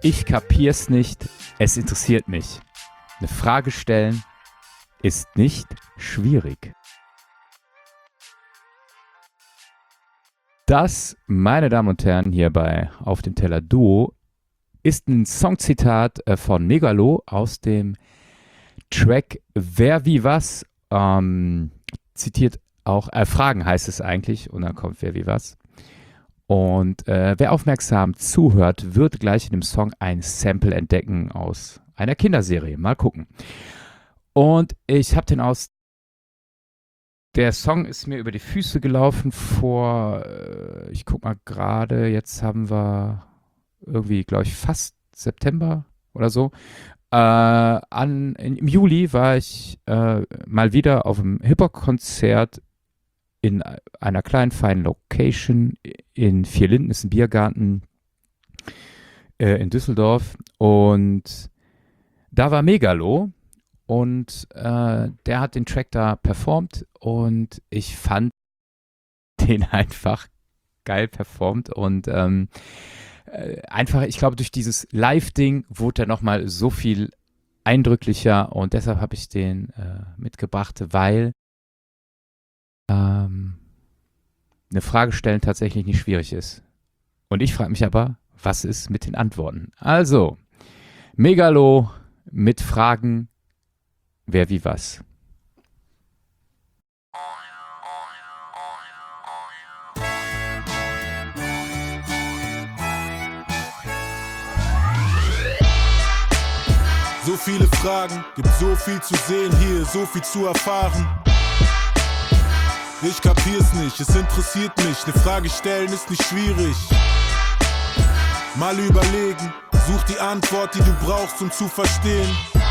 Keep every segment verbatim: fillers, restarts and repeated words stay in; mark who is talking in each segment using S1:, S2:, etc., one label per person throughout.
S1: Ich kapier's nicht, es interessiert mich. Eine Frage stellen ist nicht schwierig. Das, meine Damen und Herren, hier bei Auf dem Teller Duo, ist ein Songzitat von Megalo aus dem Track Wer wie was. Ähm, zitiert auch, äh, Fragen heißt es eigentlich, und dann kommt Wer wie was. Und äh, wer aufmerksam zuhört, wird gleich in dem Song ein Sample entdecken aus einer Kinderserie. Mal gucken. Und ich habe den aus... Der Song ist mir über die Füße gelaufen vor, äh, ich guck mal gerade, jetzt haben wir irgendwie, glaube ich, fast September oder so. Äh, an, in, Im Juli war ich äh, mal wieder auf einem Hip-Hop-Konzert in einer kleinen, feinen Location in Vierlinden, ist ein Biergarten äh, in Düsseldorf. Und da war Megalo und äh, der hat den Track da performt und ich fand den einfach geil performt und ähm, äh, einfach, ich glaube, durch dieses Live-Ding wurde er nochmal so viel eindrücklicher und deshalb habe ich den äh, mitgebracht, weil ähm, eine Frage stellen tatsächlich nicht schwierig ist. Und ich frage mich aber, was ist mit den Antworten? Also, Megalo mit Fragen, wer wie was.
S2: So viele Fragen, gibt so viel zu sehen hier, so viel zu erfahren. Ich kapier's nicht, es interessiert mich, eine Frage stellen ist nicht schwierig. Mal überlegen, such die Antwort, die du brauchst, um zu verstehen.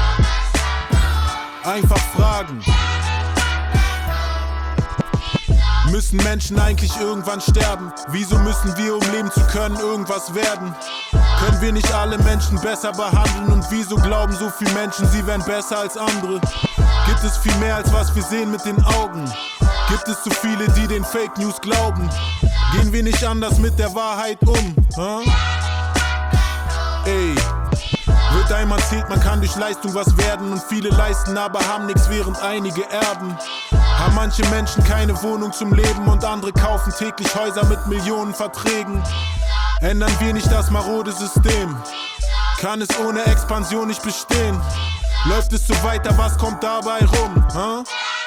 S2: Einfach fragen. Müssen Menschen eigentlich irgendwann sterben? Wieso müssen wir, um leben zu können, irgendwas werden? Können wir nicht alle Menschen besser behandeln? Und wieso glauben so viele Menschen, sie wären besser als andere? Gibt es viel mehr, als was wir sehen mit den Augen? Gibt es zu viele, die den Fake News glauben? Gehen wir nicht anders mit der Wahrheit um? Huh? Ey, wird einem erzählt, man kann durch Leistung was werden und viele leisten, aber haben nichts, während einige erben. Haben manche Menschen keine Wohnung zum Leben und andere kaufen täglich Häuser mit Millionenverträgen. Ändern wir nicht das marode System? Kann es ohne Expansion nicht bestehen? Läuft es so weiter, was kommt dabei rum? Huh?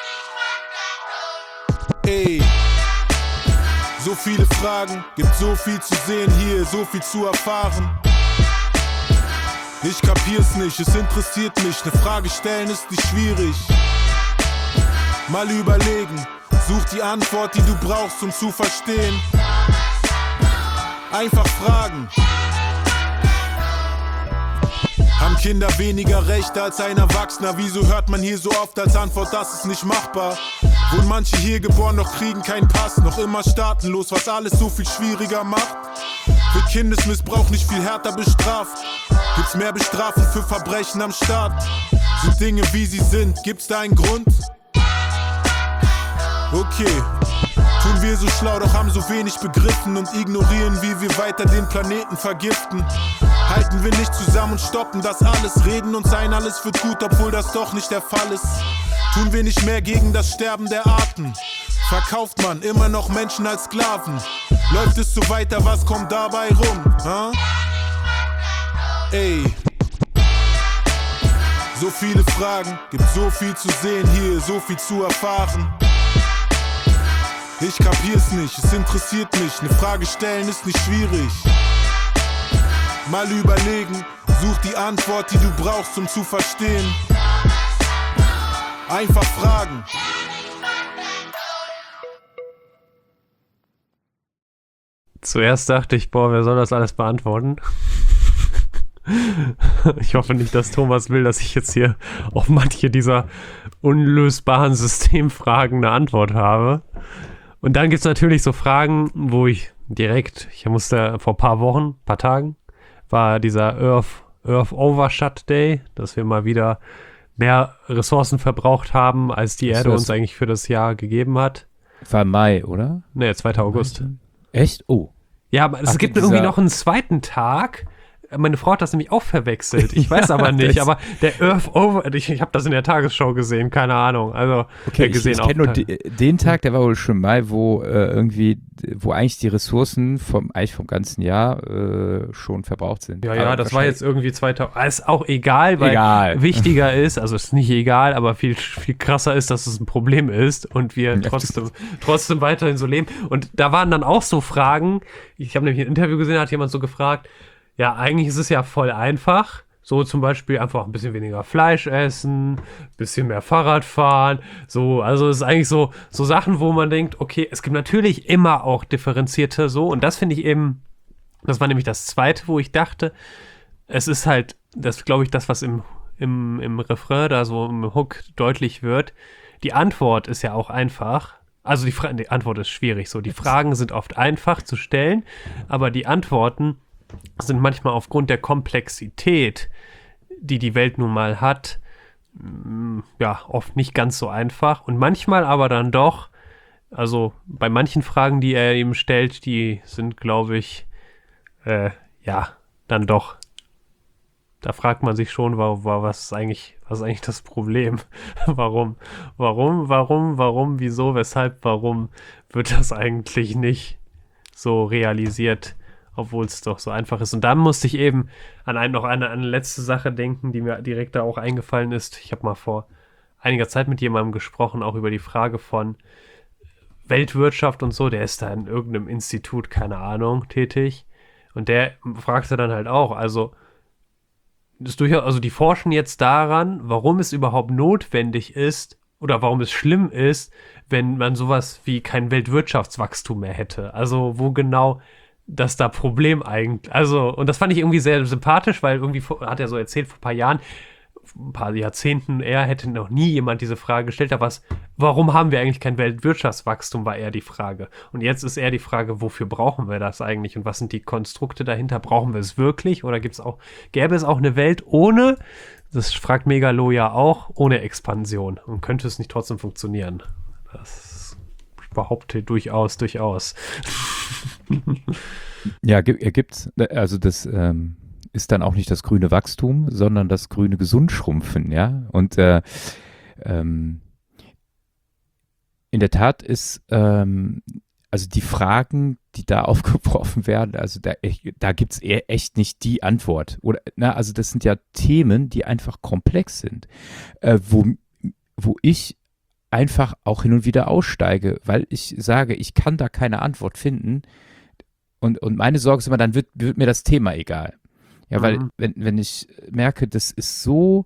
S2: Ey, so viele Fragen, gibt so viel zu sehen hier, so viel zu erfahren. Ich kapier's nicht, es interessiert mich, eine Frage stellen ist nicht schwierig. Mal überlegen, such die Antwort, die du brauchst, um zu verstehen. Einfach fragen. Haben Kinder weniger Rechte als ein Erwachsener? Wieso hört man hier so oft als Antwort, das ist nicht machbar? Wurden manche hier geboren, doch kriegen keinen Pass, noch immer staatenlos, was alles so viel schwieriger macht? Wird Kindesmissbrauch nicht viel härter bestraft? Gibt's mehr Bestrafung für Verbrechen am Staat? Sind Dinge wie sie sind, gibt's da einen Grund? Okay, tun wir so schlau, doch haben so wenig begriffen und ignorieren, wie wir weiter den Planeten vergiften. Halten wir nicht zusammen und stoppen das alles, reden uns ein, alles wird gut, obwohl das doch nicht der Fall ist. Tun wir nicht mehr gegen das Sterben der Arten? Verkauft man immer noch Menschen als Sklaven? Läuft es so weiter, was kommt dabei rum? Huh? Ey, so viele Fragen, gibt so viel zu sehen hier, so viel zu erfahren. Ich kapier's nicht, es interessiert mich, eine Frage stellen ist nicht schwierig. Mal überlegen, such die Antwort, die du brauchst, um zu verstehen. Einfach fragen.
S3: Zuerst dachte ich, boah, wer soll das alles beantworten? Ich hoffe nicht, dass Thomas will, dass ich jetzt hier auf manche dieser unlösbaren Systemfragen eine Antwort habe. Und dann gibt es natürlich so Fragen, wo ich direkt, ich musste vor ein paar Wochen, ein paar Tagen, war dieser Earth, Earth Overshot Day, dass wir mal wieder mehr Ressourcen verbraucht haben, als die Erde uns eigentlich für das Jahr gegeben hat.
S1: War Mai, oder?
S3: Ne, zweiter August.
S1: Echt? Oh.
S3: Ja, aber es
S1: Ach,
S3: gibt
S1: dieser...
S3: irgendwie noch einen zweiten Tag, meine Frau hat das nämlich auch verwechselt. Ich weiß
S1: Ja,
S3: aber nicht,
S1: das-
S3: aber der Earth Over, ich, ich habe das in der Tagesschau gesehen, keine Ahnung. Also
S1: Okay,
S3: äh,
S1: ich,
S3: gesehen
S1: ich
S3: auch.
S1: kenne nur de, den Tag, der war wohl schon mal, wo äh, irgendwie, wo eigentlich die Ressourcen vom, eigentlich vom ganzen Jahr äh, schon verbraucht sind.
S3: Ja, ja,
S1: Aber
S3: das war jetzt irgendwie zweitausend. Ah, ist auch egal, weil
S1: Egal.
S3: wichtiger ist, also ist nicht egal, aber viel, viel krasser ist, dass es ein Problem ist und wir
S1: Ja,
S3: trotzdem, trotzdem weiterhin so leben. Und da waren dann auch so Fragen, ich habe nämlich ein Interview gesehen, da hat jemand so gefragt, ja, eigentlich ist es ja voll einfach. So zum Beispiel einfach ein bisschen weniger Fleisch essen, bisschen mehr Fahrrad fahren. So, also es ist eigentlich so, so Sachen, wo man denkt, okay, es gibt natürlich immer auch differenzierte so. Und das finde ich eben, das war nämlich das Zweite, wo ich dachte, es ist halt, das glaube ich, das, was im, im, im Refrain da so im Hook deutlich wird. Die Antwort ist ja auch einfach. Also die, Fra- die Antwort ist schwierig so. Die Fragen sind oft einfach zu stellen, aber die Antworten sind manchmal aufgrund der Komplexität, die die Welt nun mal hat, mm, ja, oft nicht ganz so einfach und manchmal aber dann doch, also bei manchen Fragen, die er eben stellt, die sind, glaube ich, äh, ja, dann doch, da fragt man sich schon, wa- wa- was ist eigentlich, was ist eigentlich das Problem? Warum, warum, warum, warum, wieso, weshalb, warum wird das eigentlich nicht so realisiert? Obwohl es doch so einfach ist. Und dann musste ich eben an ein, noch eine, eine letzte Sache denken, die mir direkt da auch eingefallen ist. Ich habe mal vor einiger Zeit mit jemandem gesprochen, auch über die Frage von Weltwirtschaft und so. Der ist da in irgendeinem Institut, keine Ahnung, tätig. Und der fragte dann halt auch, also, ist durchaus, also die forschen jetzt daran, warum es überhaupt notwendig ist oder warum es schlimm ist, wenn man sowas wie kein Weltwirtschaftswachstum mehr hätte. Also wo genau dass da Problem eigentlich, also, und das fand ich irgendwie sehr sympathisch, weil irgendwie vor, hat er so erzählt, vor ein paar Jahren, ein paar Jahrzehnten eher, hätte noch nie jemand diese Frage gestellt, aber was, warum haben wir eigentlich kein Weltwirtschaftswachstum, war eher die Frage. Und jetzt ist eher die Frage, wofür brauchen wir das eigentlich und was sind die Konstrukte dahinter? Brauchen wir es wirklich oder gibt's auch, gäbe es auch eine Welt ohne, das fragt Megalo ja auch, ohne Expansion und könnte es nicht trotzdem funktionieren? Das behaupte durchaus, durchaus.
S1: Ja, gi- ergibt's. Also das ähm, ist dann auch nicht das grüne Wachstum, sondern das grüne Gesundschrumpfen, ja. Und äh, ähm, in der Tat ist ähm, also die Fragen, die da aufgeworfen werden, also da, da gibt es echt nicht die Antwort. Oder, na, also das sind ja Themen, die einfach komplex sind, äh, wo, wo ich einfach auch hin und wieder aussteige, weil ich sage, ich kann da keine Antwort finden. Und, und meine Sorge ist immer, dann wird, wird mir das Thema egal. Ja, weil
S3: Mhm.
S1: wenn, wenn ich merke, das ist so,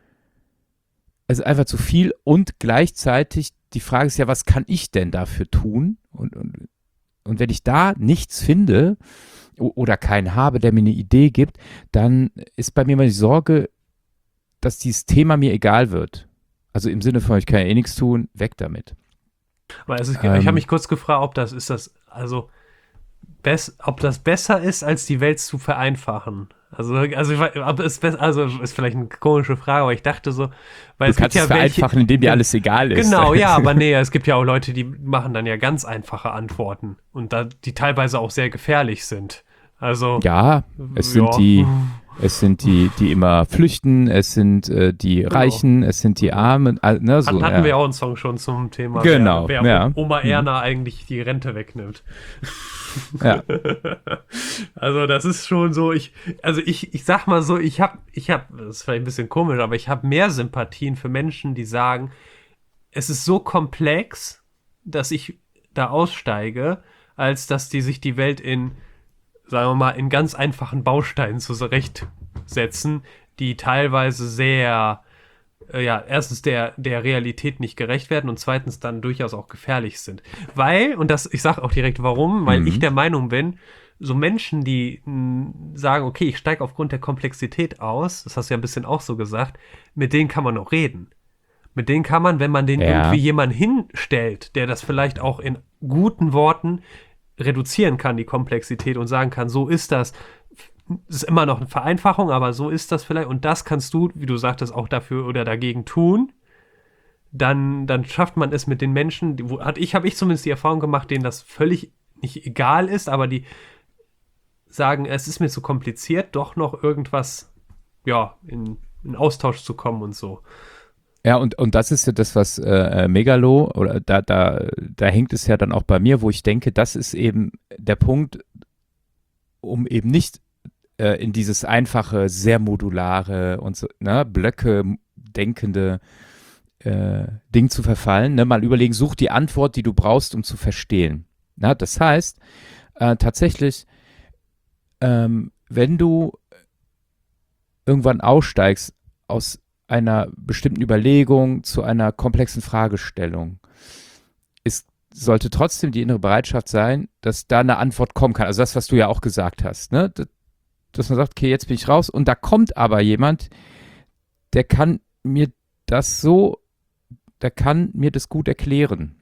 S1: es ist einfach zu viel und gleichzeitig die Frage ist ja, was kann ich denn dafür tun? Und, und, und wenn ich da nichts finde o- oder keinen habe, der mir eine Idee gibt, dann ist bei mir immer die Sorge, dass dieses Thema mir egal wird. Also im Sinne von, ich kann ja eh nichts tun, weg damit.
S3: Aber es ist,
S1: Ähm.
S3: ich habe mich kurz gefragt, ob das ist das, also bess, ob das besser ist, als die Welt zu vereinfachen. Also, also, ich weiß, ob es bess- also ist vielleicht eine komische Frage, aber ich dachte so, weil
S1: Du
S3: es gibt
S1: kannst
S3: ja
S1: es
S3: welche,
S1: vereinfachen, indem dir alles egal ist.
S3: genau, ja, aber nee, es gibt ja auch Leute, die machen dann ja ganz einfache Antworten und da, die teilweise auch sehr gefährlich sind. Also,
S1: Ja, es sind
S3: ja.
S1: die, es sind die, die immer flüchten, es sind äh, die
S3: Genau.
S1: Reichen, es sind die Armen, äh, ne, so.
S3: Hatten, hatten
S1: ja.
S3: wir auch einen Song schon zum Thema,
S1: Genau,
S3: wer, wer
S1: ja.
S3: Oma
S1: Mhm.
S3: Erna eigentlich die Rente wegnimmt.
S1: Ja.
S3: Also das ist schon so, ich, also ich, ich sag mal so, ich habe, ich habe, das ist vielleicht ein bisschen komisch, aber ich habe mehr Sympathien für Menschen, die sagen, es ist so komplex, dass ich da aussteige, als dass die sich die Welt in, sagen wir mal, in ganz einfachen Bausteinen zurechtsetzen, die teilweise sehr, äh, ja, erstens der, der Realität nicht gerecht werden und zweitens dann durchaus auch gefährlich sind. Weil, und das, ich sage auch direkt warum, weil
S1: Mhm.
S3: ich der Meinung bin, so Menschen, die mh, sagen, okay, ich steige aufgrund der Komplexität aus, das hast du ja ein bisschen auch so gesagt, mit denen kann man noch reden. Mit denen kann man, wenn man den
S1: Ja.
S3: irgendwie jemanden hinstellt, der das vielleicht auch in guten Worten reduzieren kann, die Komplexität und sagen kann, so ist das. Es ist immer noch eine Vereinfachung, aber so ist das vielleicht. Und das kannst du, wie du sagtest, auch dafür oder dagegen tun. Dann, dann schafft man es mit den Menschen, die, wo, hat ich, habe ich zumindest die Erfahrung gemacht, denen das völlig nicht egal ist, aber die sagen, es ist mir zu kompliziert, doch noch irgendwas, ja, in, in Austausch zu kommen und so.
S1: Ja, und, und das ist ja das, was äh, Megalo, oder da, da, da hängt es ja dann auch bei mir, wo ich denke, das ist eben der Punkt, um eben nicht äh, in dieses einfache, sehr modulare und so, ne, Blöcke denkende äh, Ding zu verfallen, ne, mal überlegen, such die Antwort, die du brauchst, um zu verstehen. Na, das heißt, äh, tatsächlich, ähm, wenn du irgendwann aussteigst aus einer bestimmten Überlegung zu einer komplexen Fragestellung, ist, sollte trotzdem die innere Bereitschaft sein, dass da eine Antwort kommen kann. Also das, was du ja auch gesagt hast, ne? Dass man sagt, okay, jetzt bin ich raus und da kommt aber jemand, der kann mir das so, der kann mir das gut erklären.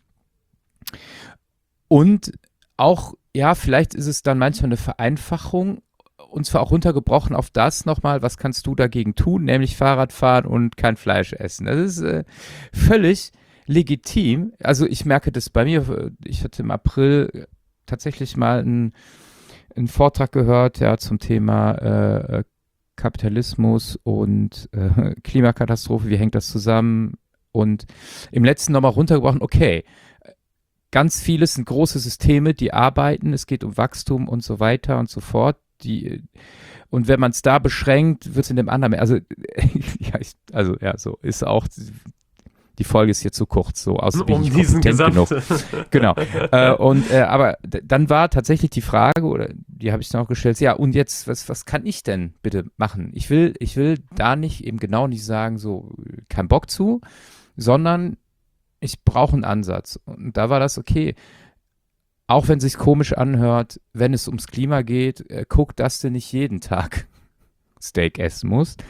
S1: Und auch, ja, vielleicht ist es dann manchmal eine Vereinfachung, und zwar auch runtergebrochen auf das nochmal, was kannst du dagegen tun, nämlich Fahrrad fahren und kein Fleisch essen. Das ist äh, völlig legitim. Also ich merke das bei mir, ich hatte im April tatsächlich mal einen, einen Vortrag gehört, ja, zum Thema äh, Kapitalismus und äh, Klimakatastrophe, wie hängt das zusammen? Und im letzten nochmal runtergebrochen, okay, ganz vieles sind große Systeme, die arbeiten, es geht um Wachstum und so weiter und so fort. Die, und wenn man es da beschränkt, wird es in dem anderen, also, ja, ich, also ja, so ist auch, die Folge ist hier zu kurz, so aus
S3: um diesen
S1: genug. Genau. äh, und äh, aber d- dann war tatsächlich die Frage, oder die habe ich dann auch gestellt, ja, und jetzt, was, was kann ich denn bitte machen? Ich will, ich will da nicht eben genau nicht sagen, so, kein Bock zu, sondern ich brauche einen Ansatz. Und da war das okay. Auch wenn es sich komisch anhört, wenn es ums Klima geht, äh, guck, dass du nicht jeden Tag Steak essen musst.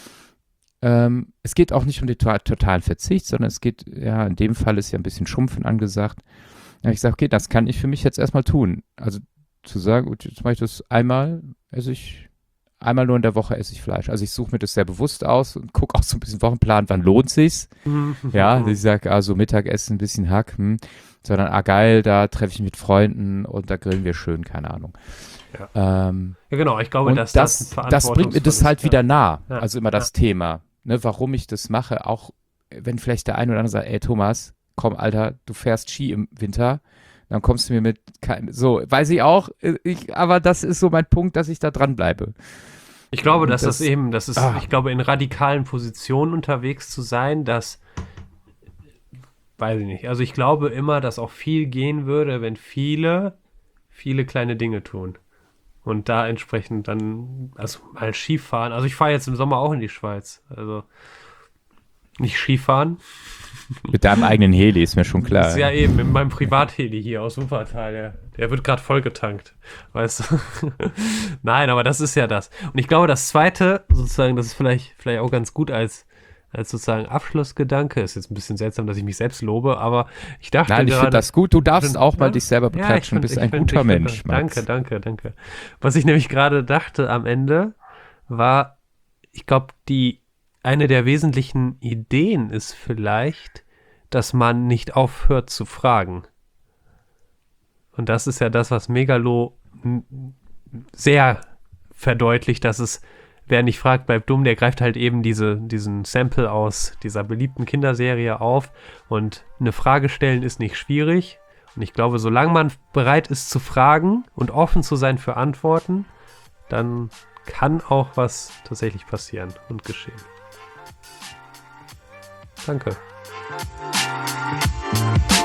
S1: Ähm, es geht auch nicht um den to- totalen Verzicht, sondern es geht, ja, in dem Fall ist ja ein bisschen Schrumpfen angesagt. Da habe ich gesagt, okay, das kann ich für mich jetzt erstmal tun. Also zu sagen, gut, jetzt mache ich das einmal, esse ich, einmal nur in der Woche esse ich Fleisch. Also ich suche mir das sehr bewusst aus und gucke auch so ein bisschen Wochenplan, wann lohnt sich's. Ja, dass ich sage, also Mittagessen, ein bisschen Hack, hm. Sondern, ah geil, da treffe ich mich mit Freunden und da grillen wir schön, keine Ahnung.
S3: Ja,
S1: ähm,
S3: ja genau, ich glaube,
S1: und
S3: dass
S1: das,
S3: das
S1: das bringt mir das halt
S3: ja.
S1: wieder nah,
S3: Ja.
S1: also immer das
S3: Ja.
S1: Thema, ne, warum ich das mache, auch wenn vielleicht der eine oder andere sagt, ey Thomas, komm Alter, du fährst Ski im Winter, dann kommst du mir mit, kein, so, weiß ich auch, ich, aber das ist so mein Punkt, dass ich da dranbleibe.
S3: Ich glaube,
S1: Und
S3: dass das,
S1: das-
S3: eben, das ist,
S1: ah.
S3: ich glaube, in radikalen Positionen unterwegs zu sein, dass, weiß ich nicht, also ich glaube immer, dass auch viel gehen würde, wenn viele, viele kleine Dinge tun. Und da entsprechend dann, also mal Skifahren, also ich fahre jetzt im Sommer auch in die Schweiz, also nicht Skifahren.
S1: Mit deinem eigenen Heli, ist mir schon klar.
S3: Das ist ja eben, mit meinem Privatheli hier aus Wuppertal, der, der wird gerade vollgetankt, weißt du. Nein, aber das ist ja das. Und ich glaube, das Zweite, sozusagen, das ist vielleicht, vielleicht auch ganz gut als, als sozusagen Abschlussgedanke, ist jetzt ein bisschen seltsam, dass ich mich selbst lobe, aber ich dachte
S1: Nein, ich
S3: gerade...
S1: finde das gut, du darfst
S3: find-
S1: auch mal
S3: ja,
S1: dich selber
S3: ja, ich
S1: beklatschen, du
S3: find-
S1: bist
S3: ich
S1: ein
S3: find-
S1: guter
S3: ich find
S1: Mensch,
S3: das-
S1: Max.
S3: Danke, danke, danke. Was ich nämlich gerade dachte am Ende, war, ich glaube, die eine der wesentlichen Ideen ist vielleicht, dass man nicht aufhört zu fragen. Und das ist ja das, was Megalo m- sehr verdeutlicht, dass es, wer nicht fragt, bleibt dumm, der greift halt eben diese, diesen Sample aus dieser beliebten Kinderserie auf und eine Frage stellen ist nicht schwierig. Und ich glaube, solange man bereit ist zu fragen und offen zu sein für Antworten, dann kann auch was tatsächlich passieren und geschehen. Danke.